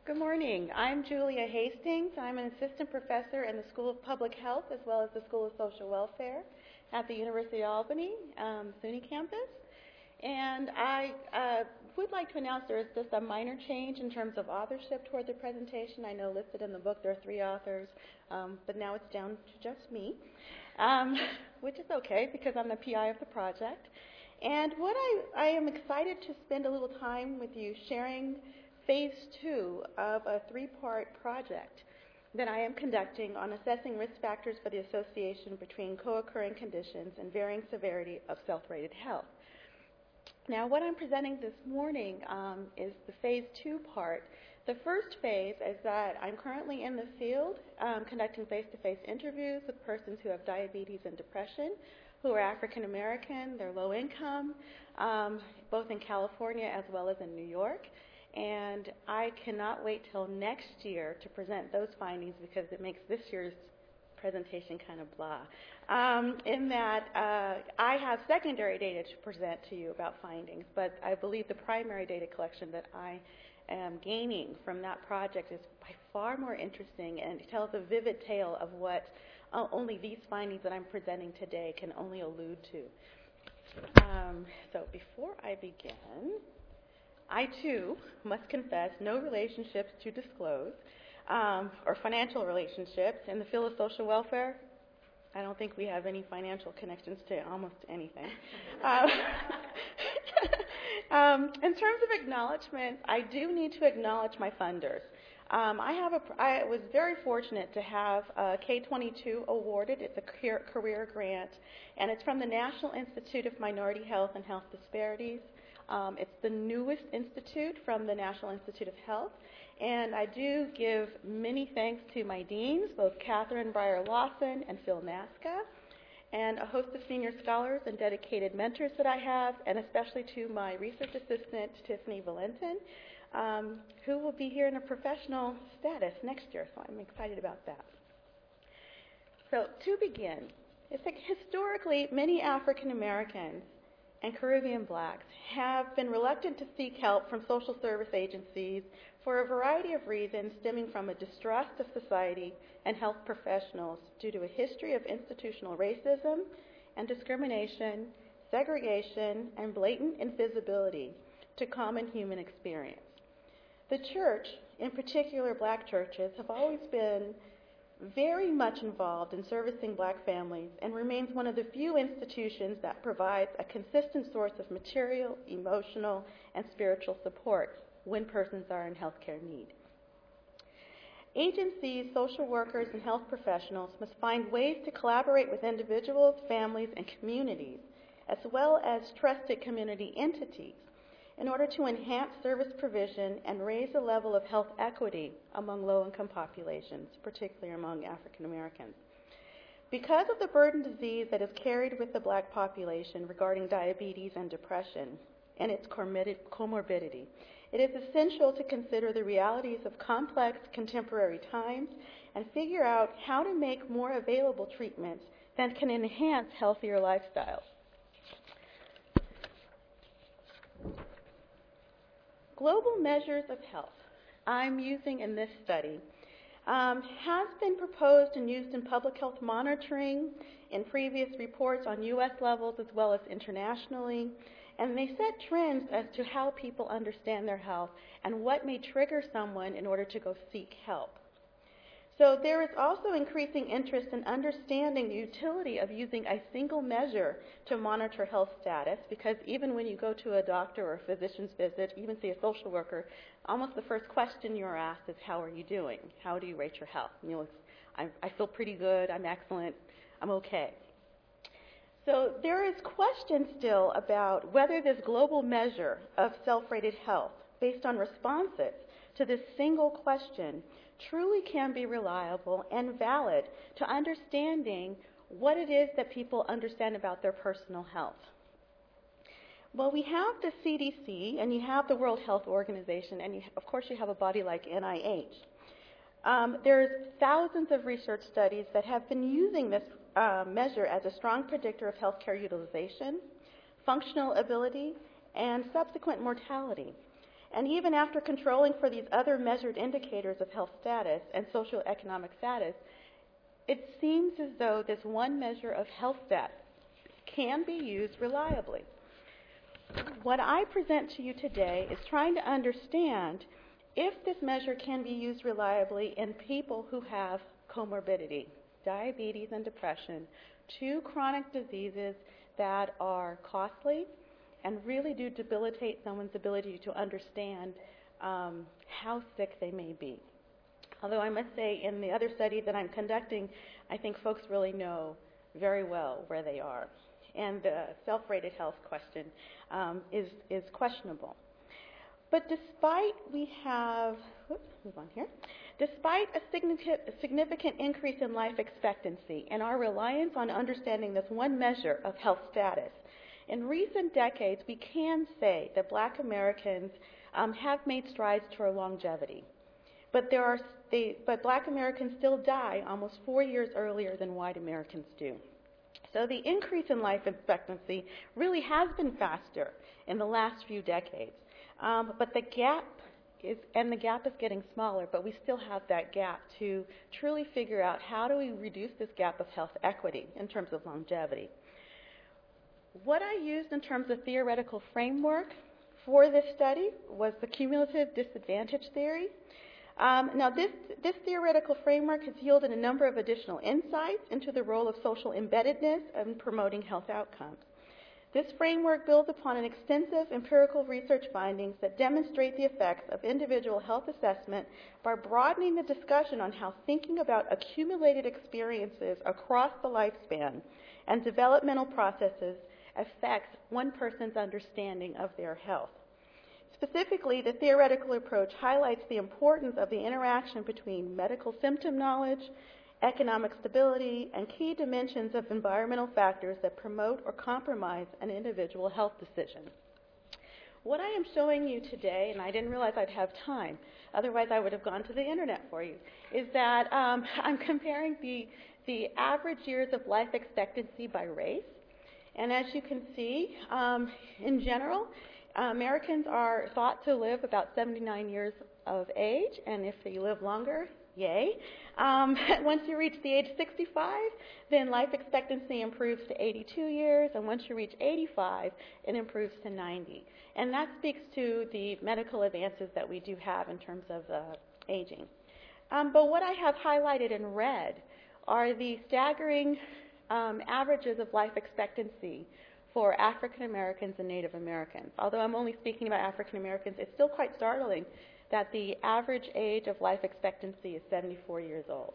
Good morning. I'm Julia Hastings. I'm an assistant professor in the School of Public Health as well as the School of Social Welfare at the University of Albany, SUNY campus. And I would like to announce there is just a minor change in terms of authorship toward the presentation. I know listed in the book there are 3 authors, but now it's down to just me, which is okay because I'm the PI of the project. And what I am excited to spend a little time with you sharing phase 2 of a 3-part project that I am conducting on assessing risk factors for the association between co-occurring conditions and varying severity of self-rated health. Now, what I'm presenting this morning is the phase 2 part. The first phase is that I'm currently in the field conducting face-to-face interviews with persons who have diabetes and depression, who are African American, they're low income, both in California as well as in New York. And I cannot wait till next year to present those findings because it makes this year's presentation kind of blah. In that I have secondary data to present to you about findings, but I believe the primary data collection that I am gaining from that project is by far more interesting and tells a vivid tale of what only these findings that I'm presenting today can only allude to. So before I begin, I, too, must confess no relationships to disclose or financial relationships. In the field of social welfare, I don't think we have any financial connections to almost anything. In terms of acknowledgments, I do need to acknowledge my funders. I was very fortunate to have K22 awarded. It's a career grant, and it's from the National Institute of Minority Health and Health Disparities. It's the newest institute from the National Institute of Health, and I do give many thanks to my deans, both Catherine Breyer-Lawson and Phil Nasca, and a host of senior scholars and dedicated mentors that I have, and especially to my research assistant, Tiffany Valentin, who will be here in a professional status next year, so I'm excited about that. So to begin, it's like historically many African Americans and Caribbean blacks have been reluctant to seek help from social service agencies for a variety of reasons stemming from a distrust of society and health professionals due to a history of institutional racism and discrimination, segregation, and blatant invisibility to common human experience. The church, in particular black churches, have always been very much involved in servicing black families and remains one of the few institutions that provides a consistent source of material, emotional, and spiritual support when persons are in healthcare need. Agencies, social workers, and health professionals must find ways to collaborate with individuals, families, and communities, as well as trusted community entities, in order to enhance service provision and raise the level of health equity among low-income populations, particularly among African Americans. Because of the burden disease that is carried with the black population regarding diabetes and depression and its comorbidity, it is essential to consider the realities of complex contemporary times and figure out how to make more available treatments that can enhance healthier lifestyles. Global measures of health I'm using in this study has been proposed and used in public health monitoring in previous reports on U.S. levels as well as internationally, and they set trends as to how people understand their health and what may trigger someone in order to go seek help. So there is also increasing interest in understanding the utility of using a single measure to monitor health status, because even when you go to a doctor or a physician's visit, even see a social worker, almost the first question you're asked is, how are you doing? How do you rate your health? And I feel pretty good, I'm excellent, I'm okay. So there is question still about whether this global measure of self-rated health, based on responses to this single question, truly can be reliable and valid to understanding what it is that people understand about their personal health. Well, we have the CDC, and you have the World Health Organization, and of course you have a body like NIH. There's thousands of research studies that have been using this measure as a strong predictor of healthcare utilization, functional ability, and subsequent mortality. And even after controlling for these other measured indicators of health status and socioeconomic status, it seems as though this one measure of health status can be used reliably. What I present to you today is trying to understand if this measure can be used reliably in people who have comorbidity, diabetes and depression, two chronic diseases that are costly and really do debilitate someone's ability to understand how sick they may be. Although I must say, in the other study that I'm conducting, I think folks really know very well where they are. And the self-rated health question is questionable. But despite despite a significant increase in life expectancy and our reliance on understanding this one measure of health status, in recent decades we can say that Black Americans have made strides toward longevity. But Black Americans still die almost 4 years earlier than white Americans do. So the increase in life expectancy really has been faster in the last few decades. But the gap is getting smaller, but we still have that gap to truly figure out how do we reduce this gap of health equity in terms of longevity. What I used in terms of theoretical framework for this study was the cumulative disadvantage theory. Now, this theoretical framework has yielded a number of additional insights into the role of social embeddedness in promoting health outcomes. This framework builds upon an extensive empirical research findings that demonstrate the effects of individual health assessment by broadening the discussion on how thinking about accumulated experiences across the lifespan and developmental processes affects one person's understanding of their health. Specifically, the theoretical approach highlights the importance of the interaction between medical symptom knowledge, economic stability, and key dimensions of environmental factors that promote or compromise an individual health decision. What I am showing you today, and I didn't realize I'd have time, otherwise I would have gone to the internet for you, is that I'm comparing the average years of life expectancy by race. And as you can see, in general, Americans are thought to live about 79 years of age, and if they live longer, yay. Once you reach the age 65, then life expectancy improves to 82 years, and once you reach 85, it improves to 90. And that speaks to the medical advances that we do have in terms of aging. But what I have highlighted in red are the staggering averages of life expectancy for African Americans and Native Americans. Although I'm only speaking about African Americans, it's still quite startling that the average age of life expectancy is 74 years old.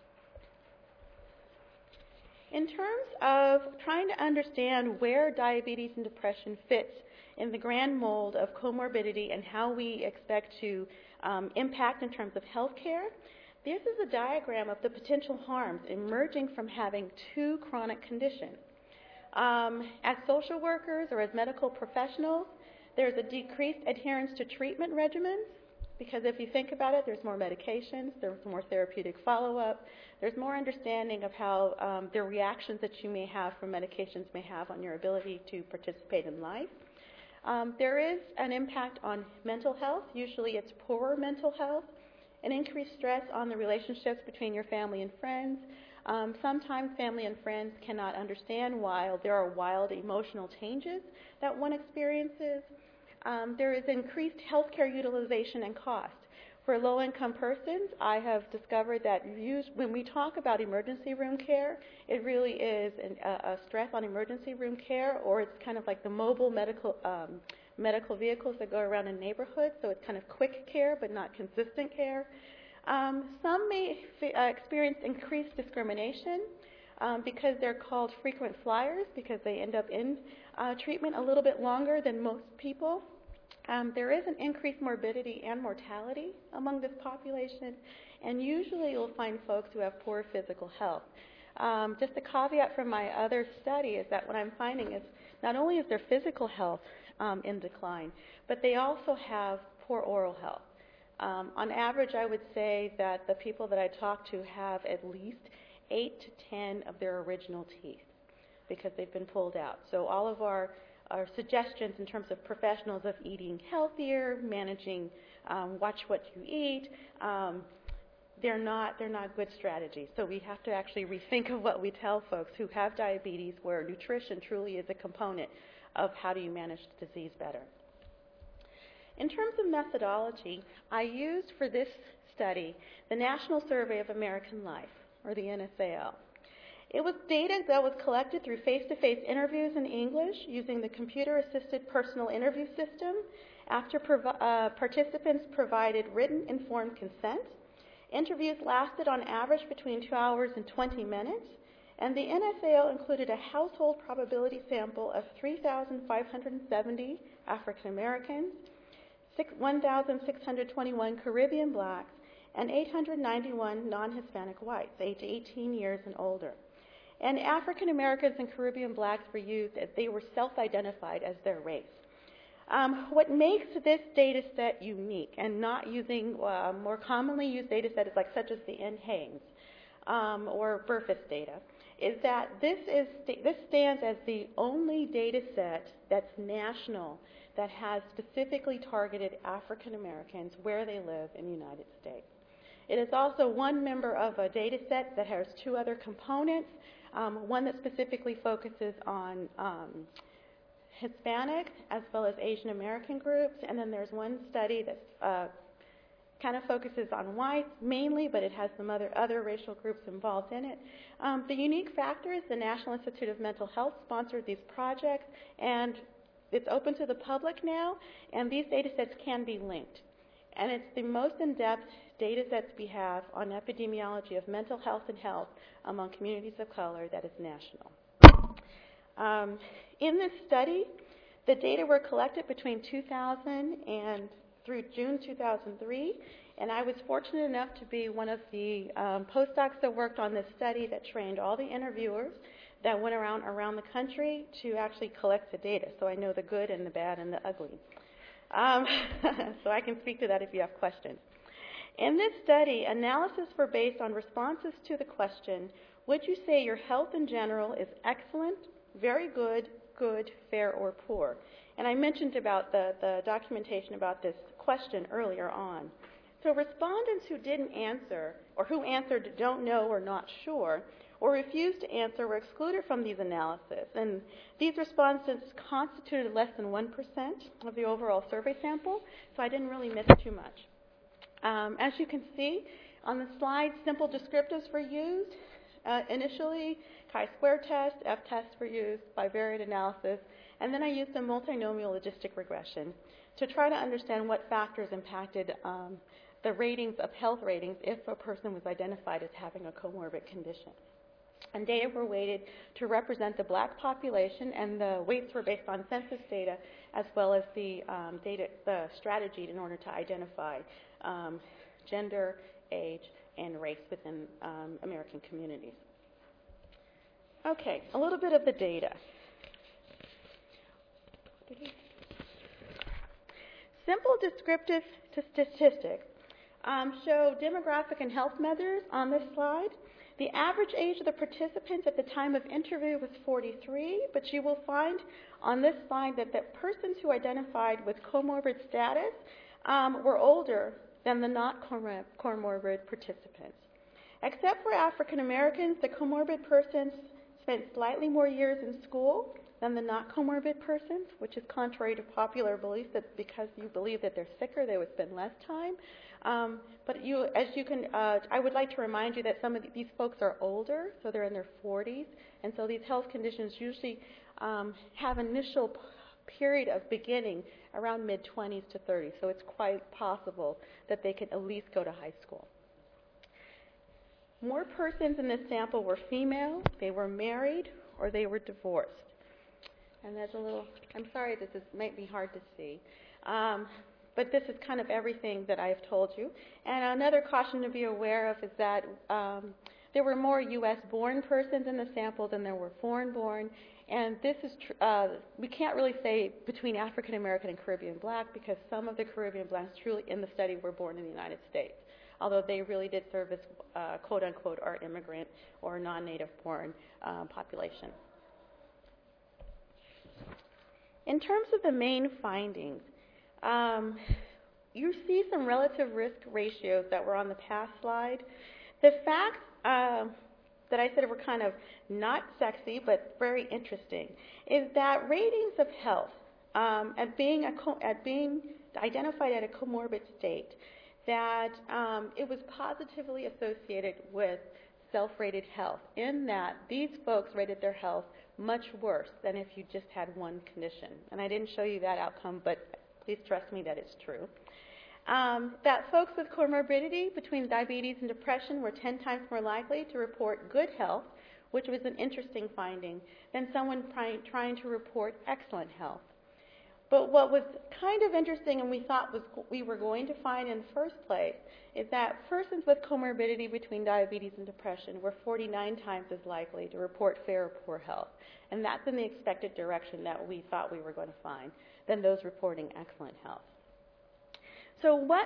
In terms of trying to understand where diabetes and depression fits in the grand mold of comorbidity and how we expect to impact in terms of health care, this is a diagram of the potential harms emerging from having two chronic conditions. As social workers or as medical professionals, there's a decreased adherence to treatment regimens because if you think about it, there's more medications, there's more therapeutic follow-up, there's more understanding of how the reactions that you may have from medications may have on your ability to participate in life. There is an impact on mental health. Usually it's poorer mental health, an increased stress on the relationships between your family and friends. Sometimes family and friends cannot understand why there are wild emotional changes that one experiences. There is increased healthcare utilization and cost. For low-income persons, I have discovered that when we talk about emergency room care, it really is a stress on emergency room care, or it's kind of like the mobile medical vehicles that go around in neighborhoods, so it's kind of quick care but not consistent care. Some may experience increased discrimination because they're called frequent flyers because they end up in treatment a little bit longer than most people. There is an increased morbidity and mortality among this population, and usually you'll find folks who have poor physical health. Just a caveat from my other study is that what I'm finding is not only is their physical health in decline, but they also have poor oral health. On average, I would say that the people that I talk to have at least 8 to 10 of their original teeth because they've been pulled out. So all of our or suggestions in terms of professionals of eating healthier, managing, watch what you eat. They're not good strategies. So we have to actually rethink of what we tell folks who have diabetes, where nutrition truly is a component of how do you manage the disease better. In terms of methodology, I used for this study the National Survey of American Life, or the NSAL. It was data that was collected through face-to-face interviews in English using the computer-assisted personal interview system after participants provided written informed consent. Interviews lasted on average between 2 hours and 20 minutes, and the NSAL included a household probability sample of 3,570 African Americans, 1,621 Caribbean blacks, and 891 non-Hispanic whites, aged 18 years and older. And African Americans and Caribbean blacks were used as they were self-identified as their race. What makes this data set unique and not using more commonly used data sets such as the NHANES or Burfus data is that this stands as the only data set that's national that has specifically targeted African Americans where they live in the United States. It is also one member of a data set that has two other components, one that specifically focuses on Hispanic as well as Asian American groups, and then there's one study that kind of focuses on whites mainly, but it has some other racial groups involved in it. The unique factor is the National Institute of Mental Health sponsored these projects, and it's open to the public now, and these data sets can be linked. And it's the most in-depth data sets we have on epidemiology of mental health and health among communities of color that is national. In this study, the data were collected between 2000 and through June 2003, and I was fortunate enough to be one of the postdocs that worked on this study that trained all the interviewers that went around the country to actually collect the data. So I know the good and the bad and the ugly. So I can speak to that if you have questions. In this study, analysis were based on responses to the question, would you say your health in general is excellent, very good, good, fair, or poor? And I mentioned about the documentation about this question earlier on. So respondents who didn't answer, or who answered don't know or not sure, or refused to answer were excluded from these analyses. And these respondents constituted less than 1% of the overall survey sample, so I didn't really miss too much. As you can see on the slide, simple descriptives were used. Initially, chi-square test, F-tests were used, bivariate analysis, and then I used a multinomial logistic regression to try to understand what factors impacted the ratings of health ratings if a person was identified as having a comorbid condition. And data were weighted to represent the black population, and the weights were based on census data as well as the strategy in order to identify gender, age, and race within American communities. Okay, a little bit of the data. Simple descriptive statistics show demographic and health measures on this slide. The average age of the participants at the time of interview was 43, but you will find on this slide that the persons who identified with comorbid status were older than the not comorbid participants. Except for African Americans, the comorbid persons spent slightly more years in school than the not comorbid persons, which is contrary to popular belief that because you believe that they're sicker, they would spend less time. But I would like to remind you that some of these folks are older, so they're in their 40s, and so these health conditions usually have initial period of beginning around mid-20s to 30s, so it's quite possible that they could at least go to high school. More persons in this sample were female, they were married, or they were divorced. And there's a little, I'm sorry this might be hard to see, but this is kind of everything that I've told you. And another caution to be aware of is that there were more U.S.-born persons in the sample than there were foreign-born. And this is, we can't really say between African American and Caribbean black because some of the Caribbean blacks truly in the study were born in the United States, although they really did serve as quote-unquote our immigrant or non-native born population. In terms of the main findings, you see some relative risk ratios that were on the past slide. The facts that I said were kind of not sexy but very interesting is that ratings of health at being identified at a comorbid state, that it was positively associated with self-rated health, in that these folks rated their health much worse than if you just had one condition. And I didn't show you that outcome, but please trust me that it's true. That folks with comorbidity between diabetes and depression were 10 times more likely to report good health, which was an interesting finding, than someone trying to report excellent health. But what was kind of interesting, and we thought we were going to find in the first place, is that persons with comorbidity between diabetes and depression were 49 times as likely to report fair or poor health. And that's in the expected direction that we thought we were going to find than those reporting excellent health. So what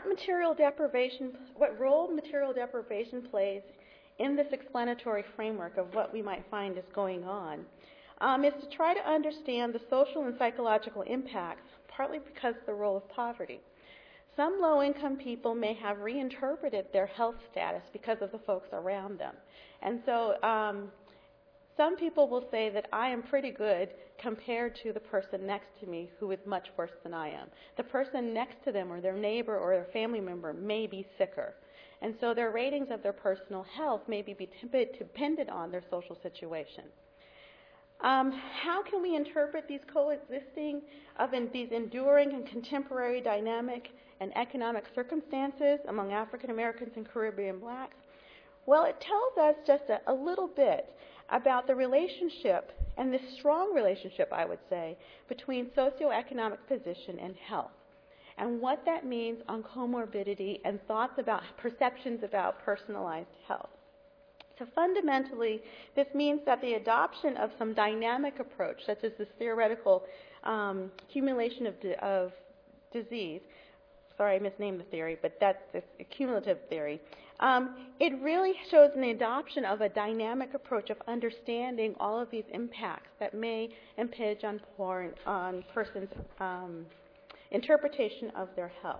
role material deprivation plays in this explanatory framework of what we might find is going on is to try to understand the social and psychological impacts, partly because of the role of poverty. Some low-income people may have reinterpreted their health status because of the folks around them. And so some people will say that I am pretty good compared to the person next to me who is much worse than I am. The person next to them or their neighbor or their family member may be sicker. And so their ratings of their personal health may be dependent on their social situation. How can we interpret these coexisting of these enduring and contemporary dynamic and economic circumstances among African Americans and Caribbean blacks? Well, it tells us just a little bit about the relationship, and this strong relationship, I would say, between socioeconomic position and health, and what that means on comorbidity and thoughts about perceptions about personalized health. So fundamentally, this means that the adoption of some dynamic approach, such as this theoretical accumulation of disease, sorry, I misnamed the theory, but that's a cumulative theory. It really shows in the adoption of a dynamic approach of understanding all of these impacts that may impinge on persons' interpretation of their health.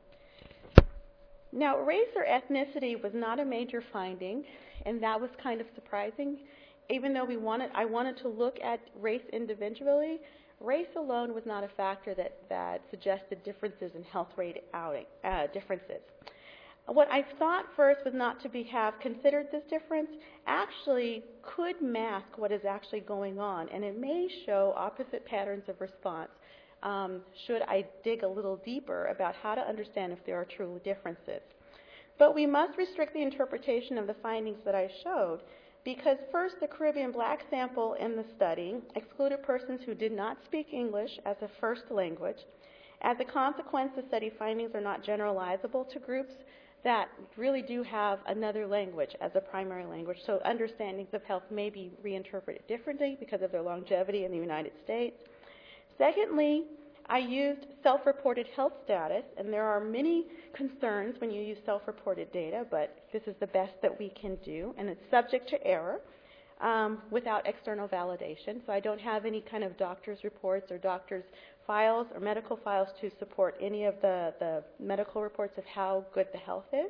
Now, race or ethnicity was not a major finding, and that was kind of surprising. Even though I wanted to look at race individually, race alone was not a factor that suggested differences in health rate differences. What I thought first was not to have considered this difference actually could mask what is actually going on, and it may show opposite patterns of response should I dig a little deeper about how to understand if there are true differences. But we must restrict the interpretation of the findings that I showed, because first, the Caribbean black sample in the study excluded persons who did not speak English as a first language. As a consequence, the study findings are not generalizable to groups that really do have another language as a primary language, so understandings of health may be reinterpreted differently because of their longevity in the United States. Secondly, I used self-reported health status, and there are many concerns when you use self-reported data, but this is the best that we can do, and it's subject to error without external validation. So I don't have any kind of doctor's reports or doctor's files or medical files to support any of the medical reports of how good the health is.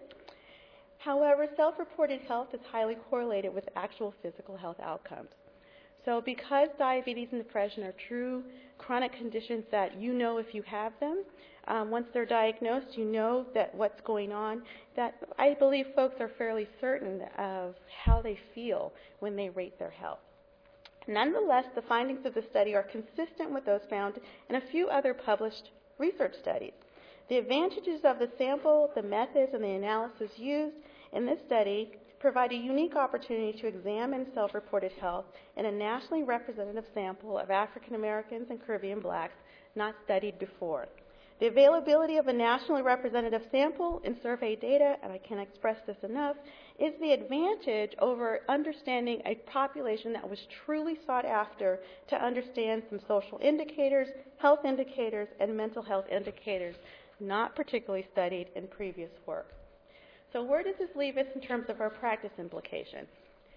However, self-reported health is highly correlated with actual physical health outcomes. So because diabetes and depression are true chronic conditions that you know if you have them, once they're diagnosed, you know that what's going on, that I believe folks are fairly certain of how they feel when they rate their health. Nonetheless, the findings of the study are consistent with those found in a few other published research studies. The advantages of the sample, the methods, and the analysis used in this study provide a unique opportunity to examine self-reported health in a nationally representative sample of African Americans and Caribbean blacks not studied before. The availability of a nationally representative sample in survey data, and I can't express this enough, is the advantage over understanding a population that was truly sought after to understand some social indicators, health indicators, and mental health indicators not particularly studied in previous work. So where does this leave us in terms of our practice implications?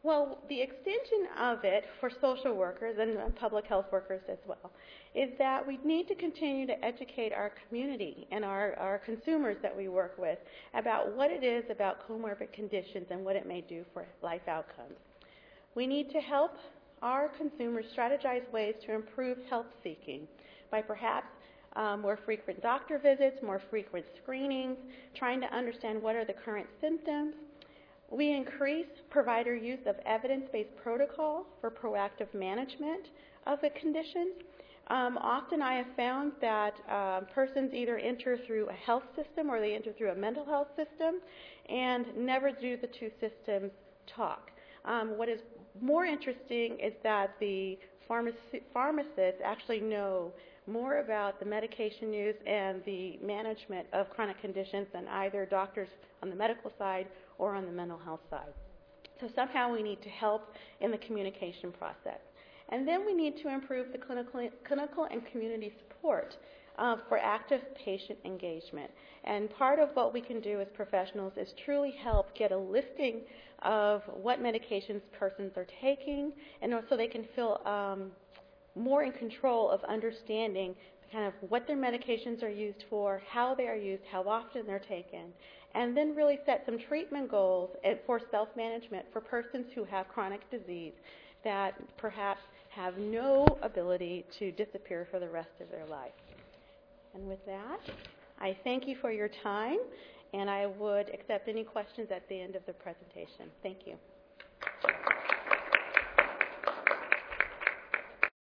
Well, the extension of it for social workers and public health workers as well is that we need to continue to educate our community and our consumers that we work with about what it is about comorbid conditions and what it may do for life outcomes. We need to help our consumers strategize ways to improve health seeking by perhaps more frequent doctor visits, more frequent screenings, trying to understand what are the current symptoms. We increase provider use of evidence-based protocol for proactive management of the conditions. Often I have found that persons either enter through a health system or they enter through a mental health system and never do the two systems talk. What is more interesting is that the pharmacists actually know more about the medication use and the management of chronic conditions than either doctors on the medical side or on the mental health side. So somehow we need to help in the communication process. And then we need to improve the clinical and community support for active patient engagement. And part of what we can do as professionals is truly help get a listing of what medications persons are taking, and so they can feel more in control of understanding kind of what their medications are used for, how they are used, how often they're taken, and then really set some treatment goals for self-management for persons who have chronic disease that perhaps have no ability to disappear for the rest of their life. And with that, I thank you for your time, and I would accept any questions at the end of the presentation. Thank you.